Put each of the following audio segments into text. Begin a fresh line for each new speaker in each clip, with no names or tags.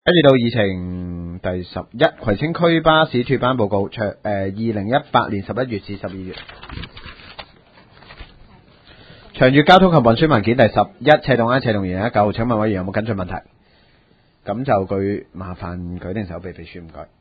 跟住到議程第11，葵青區巴士脫班報告，2018年11月至12月。長遠交通及運輸文件第11，斜洞 I 斜洞2019，請問委員有冇跟進問題？咁就麻煩舉定手俾秘書，唔該。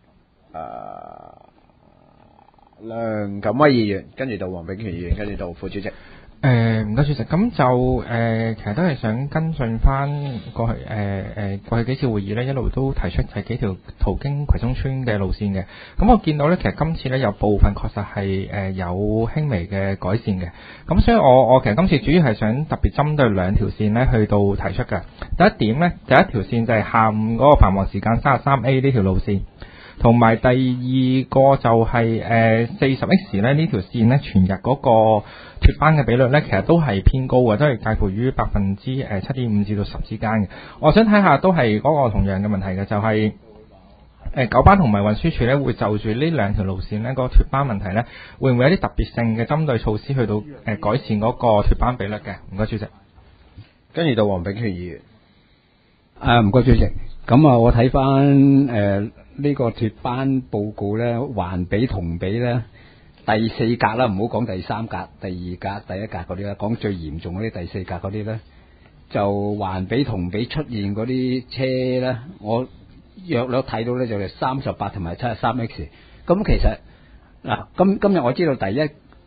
梁錦威議員，跟住到黃炳權議員，跟住到副主席。
唔該主席，咁就其實都係想跟進翻過去幾次會議咧，一路都提出係幾條途經葵涌村嘅路線嘅。咁我見到咧，其實今次咧有部分確實係有輕微嘅改善嘅。咁所以我其實今次主要係想特別針對兩條線咧去到提出嘅。第一點咧，第一條線就係下午嗰個繁忙時間 33A 呢條路線。同埋第二個就係40X 咧呢條線咧全日嗰個脫班嘅比率咧，其實都係偏高嘅，都係介乎於7.5%至到10%之間嘅。我想睇下都係嗰個同樣嘅問題嘅，就係九巴同埋運輸署咧會就住呢兩條路線咧個脫班問題咧，會唔會有啲特別性嘅針對措施去到改善嗰個脫班比率嘅？唔該主席。
跟住到黃炳權議員。
唔該主席。咁啊，我睇翻呢個脫班報告咧，環比同比咧，第四格啦，唔好講第三格、第二格、第一格嗰啲啦，講最嚴重嗰啲第四格嗰啲咧，就環比同比出現嗰啲車咧，我約略睇到咧就係38同埋73X。咁其實嗱，今日我知道第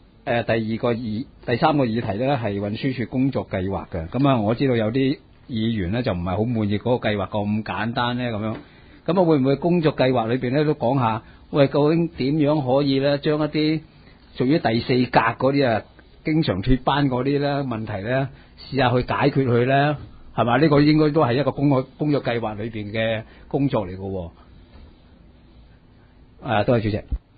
三個議題咧係運輸署工作計劃嘅。咁啊，我知道有啲議員咧就唔係好滿意嗰個計劃咁簡單咧，咁樣。咁啊，會唔會工作計劃裏邊咧都講下，喂，究竟點樣可以咧將一啲屬於第四格嗰啲啊，經常脫班嗰啲咧問題咧，試下去解決佢咧，係嘛？呢個應該都係一個工作計劃裏邊嘅工作嚟嘅。多謝主席。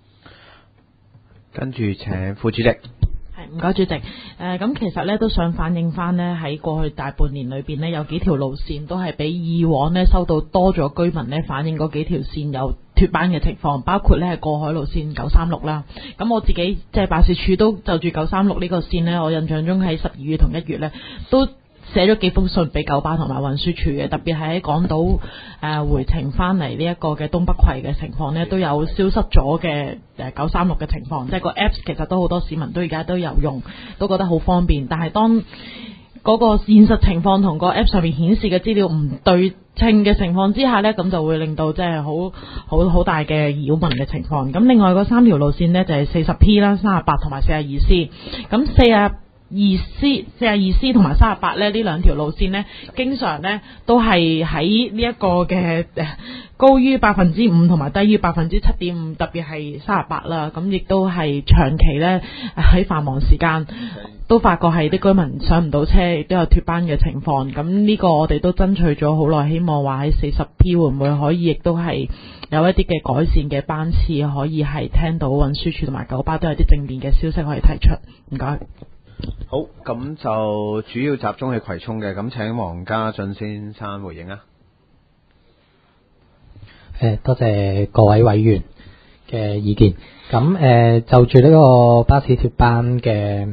跟住請副主席。
唔該主席，咁其實咧都想反映翻呢，喺過去大半年裏邊呢，有幾條路線都係比以往呢收到多咗居民呢反映嗰幾條線有脫班嘅情況，包括呢係過海路線936啦。咁我自己即係辦事處都就住936呢個線呢，我印象中喺12月同1月呢都寫咗幾封信俾九巴同埋運輸署嘅，特別係喺港島回程翻嚟呢一個嘅東北葵嘅情況呢，都有消失咗嘅936嘅情況，即係個 Apps 其實都好多市民都而家都有用，都覺得好方便。但係當嗰個現實情況同個 App 上面顯示嘅資料唔對稱嘅情況之下呢，咁就會令到即係好大嘅擾民嘅情況。咁另外嗰三條路線呢，就係 40P 啦、38同埋 42C。咁42C 同埋38咧，呢兩條路線呢，經常呢都係喺呢一個嘅高於5%同埋低於7.5%，特別係38啦。咁亦都係長期呢喺繁忙時間都發覺係啲居民上唔到車，亦都有脫班嘅情況。咁呢個我哋都爭取咗好耐，希望話喺 40P 會唔會可以，亦都係有一啲嘅改善嘅班次，可以係聽到運輸署同埋九巴都有啲正面嘅消息可以提出。唔該。
好，咁就主要集中喺葵涌嘅，咁請黃家俊先生回應啊。
多謝各位委員嘅意見。咁就住呢個巴士脫班嘅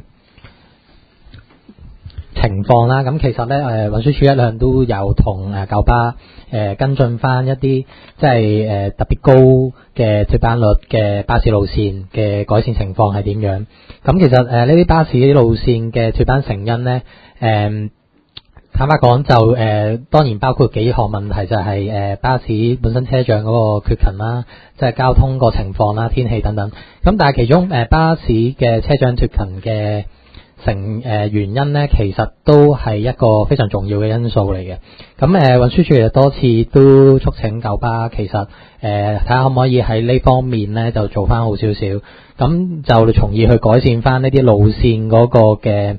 情況啦，咁其實咧運輸署一向都有同九巴跟進翻一啲即係特別高嘅脫班率嘅巴士路線嘅改善情況係點樣。咁其實呢啲巴士路線嘅脫班成因咧，坦白講就當然包括幾項問題，就係巴士本身車長嗰個缺勤啦，即係交通個情況啦、天氣等等。咁但係其中巴士嘅車長缺勤嘅原因咧，其實都係一個非常重要嘅因素嚟嘅。咁運輸署其實多次都促請九巴，其實睇下可唔可以喺呢方面咧就做翻好少少，咁就從而去改善翻呢啲路線嗰個嘅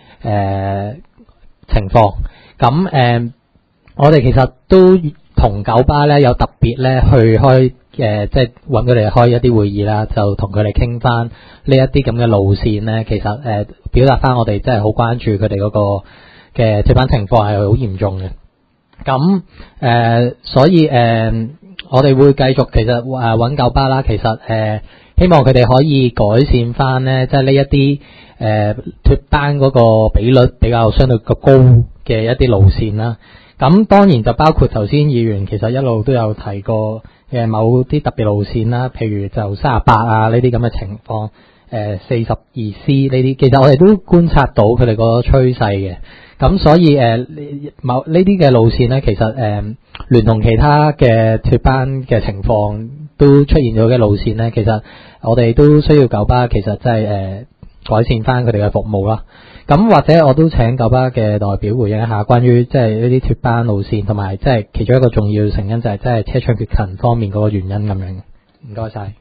情況。咁我哋其實都同九巴咧有特別咧去開即係揾佢哋開一啲會議啦，就同佢哋傾翻呢一啲咁嘅路線咧，其實表達翻我哋真係好關注佢哋嗰個嘅脫班情況係好嚴重嘅。咁所以我哋會繼續其實揾九巴啦，其實希望佢哋可以改善翻咧，即係呢一啲脫班嗰個比率比較相對高嘅一啲路線啦。 咁當然就包括頭先議員其實一路都有提過嘅某啲特別路線啦，譬如就38啊呢啲咁嘅情況，42C 呢啲，其實我哋都觀察到佢哋個趨勢嘅。咁所以某呢啲嘅路線咧，其實聯同其他嘅脫班嘅情況都出現咗嘅路線咧，其實我哋都需要九巴其實即係改善翻佢哋嘅服務啦。咁或者我都請九巴嘅代表回應一下關於即係呢啲脫班路線同埋即係其中一個重要成因就係即係車廂缺勤方面嗰個原因咁樣。唔該晒。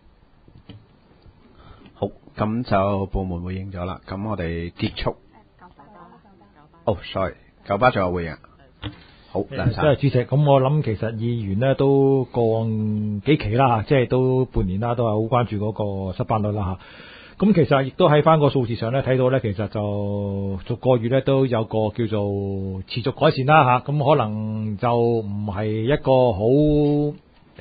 好，咁就部門回應咗啦，咁我哋結束。sorry， 九巴仲有回應。好，梁生。
主席，咁我諗其實議員呢都過幾期啦，即係都半年啦，都係好關注嗰個失班率啦吓。咁其實亦都喺翻個數字上咧睇到咧，其實就逐個月咧都有個叫做持續改善啦吓。咁可能就唔係一個好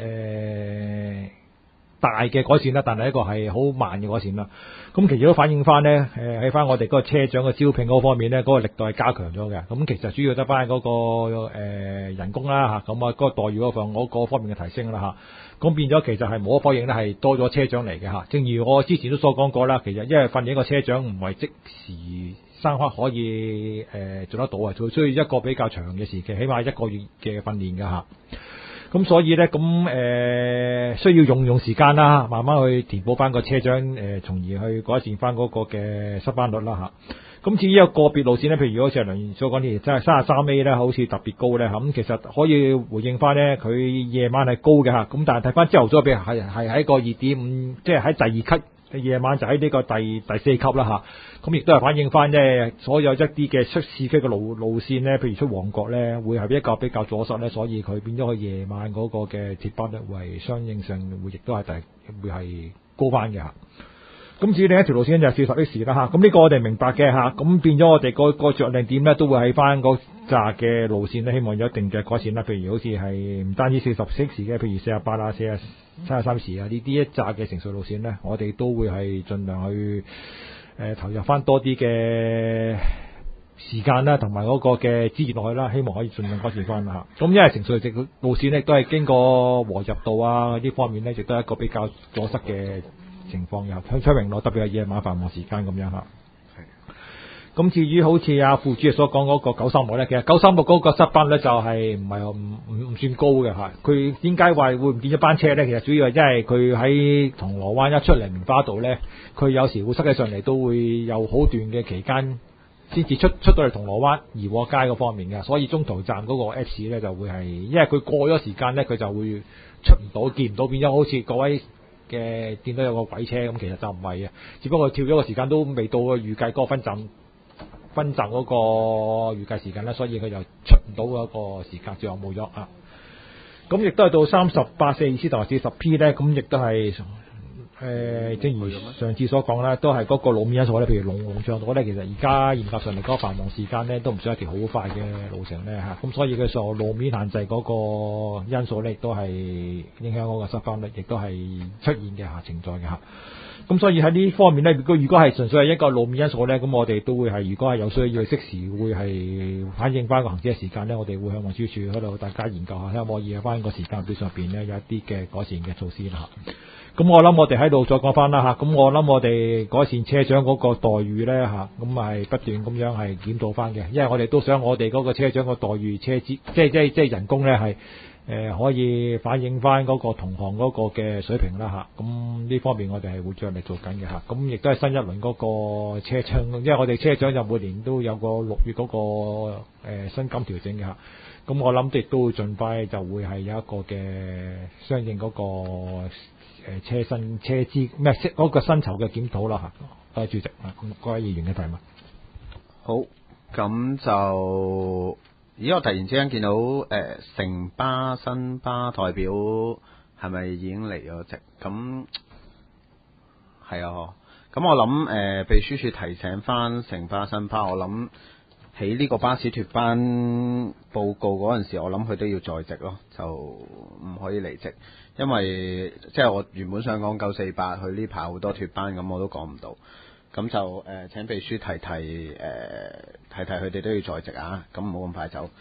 大嘅改善啦，但係一個係好慢嘅改善啦。咁其實都反映翻呢，喺翻我哋嗰個車長嘅招聘嗰方面呢，嗰個力度係加強咗嘅。咁其實主要得翻嗰個人工啦嚇，咁啊嗰個待遇嗰方面嘅提升啦嚇。咁變咗其實係無可否認咧，係多咗車長嚟嘅嚇。正如我之前都所講過啦，其實因為訓練一個車長唔係即時生刻可以做得到啊，就需要一個比較長嘅時期，起碼1個月嘅訓練㗎嚇。咁所以咧，需要用時間啦，慢慢去填補翻個車長，從而去改善翻嗰個嘅失班率啦嚇。咁至於有個別路線咧，譬如好似阿梁所講啲，真係33A 咧，好似特別高咧，咁其實可以回應翻咧，佢夜晚係高嘅嚇，咁但係睇翻朝頭早，譬如係喺個2.5，即係喺第2級。夜晚就喺呢個第4級啦吓，咁亦都係反映翻咧所有一啲嘅出市區嘅路線咧，譬如出旺角咧，會係一個比較阻塞咧，所以佢變咗佢夜晚嗰個嘅接班率會相應上會亦都係會係高翻嘅吓。咁至於另一條路線就係40X啦吓，咁呢個我哋明白嘅吓，咁變咗我哋個着力點咧都會喺翻嗰扎嘅路線咧，希望有一定嘅改善啦。譬如好似係唔單止40X嘅，譬如48啊、73啊呢啲一扎嘅成熟路線咧，我哋都會係盡量去投入翻多啲嘅時間啦，同埋嗰個嘅資源落去啦，希望可以盡量改善翻啦吓。咁因為成熟路線咧都係經過和入道啊呢方面咧，亦都係一個比較阻塞嘅情況嘅，向昌榮路特別係夜晚繁忙時間咁樣吓。咁至於好似阿副主席所講嗰個936咧，其實936嗰個失班率就係唔算高嘅吓。佢點解話會唔見咗班車咧？其實主要係因為佢喺銅鑼灣一出嚟棉花道咧，佢有時會塞起上嚟，都會有好短嘅期間先至出到嚟銅鑼灣怡和街嗰方面嘅，所以中途站嗰個 S 咧就會係因為佢過咗時間咧，佢就會出唔到，見唔到，變咗好似各位嘅見到有個鬼車咁，其實就唔係嘅，只不過跳咗個時間都未到預計嗰個分站嗰個預計時間咧，所以佢就出唔到嗰個時間，最後冇咗啊。咁亦都係到38-4C同埋40P 咧，咁亦都係正如上次所講啦，都係嗰個路面因素咧，譬如龍翔道咧，其實而家嚴格上嚟講繁忙時間咧，都唔算一條好快嘅路程咧嚇，咁所以佢所路面限制嗰個因素咧，亦都係影響嗰個失班率，亦都係出現嘅嚇情在嘅嚇。咁所以喺呢方面咧，如果係純粹係一個路面因素咧，咁我哋都會係如果係有需要，適時會係反映翻個行車時間咧，我哋會向運輸署嗰度大家研究下，睇下可以喺翻個時間表上邊咧有一啲嘅改善嘅措施啦。咁我諗我哋喺度再講翻啦嚇，咁我諗我哋改善車長嗰個待遇咧嚇，咁係不斷咁樣係檢討翻嘅，因為我哋都想我哋嗰個車長個待遇車資，即係人工咧係可以反映翻嗰個同行嗰個嘅水平啦嚇，咁呢方面我哋係會着力做緊嘅嚇，咁亦都係新一輪嗰個車長，因為我哋車長就每年都有個6月嗰個薪金調整嘅嚇，咁我諗亦都會盡快就會係有一個嘅相應嗰個車資咩嗰個薪酬嘅檢討啦嚇，多謝主席啊，咁各位議員嘅提問。
好，咁就我突然之間見到城巴新巴代表係咪已經離咗職？咁係啊，咁我諗秘書處提醒翻城巴新巴，我諗喺呢個巴士脫班報告嗰陣時，我諗佢都要在職咯，就唔可以離職。因為即係我原本想講948，佢呢排好多脫班，咁我都講唔到，咁就請秘書提佢哋都要在職啊，咁唔好咁快走。咁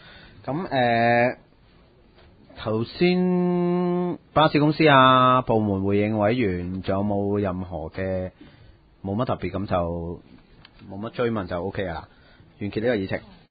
咁頭先巴士公司啊部門回應委員，仲有冇任何嘅冇乜特別，咁就冇乜追問就 O K 噶啦，完結呢個議程。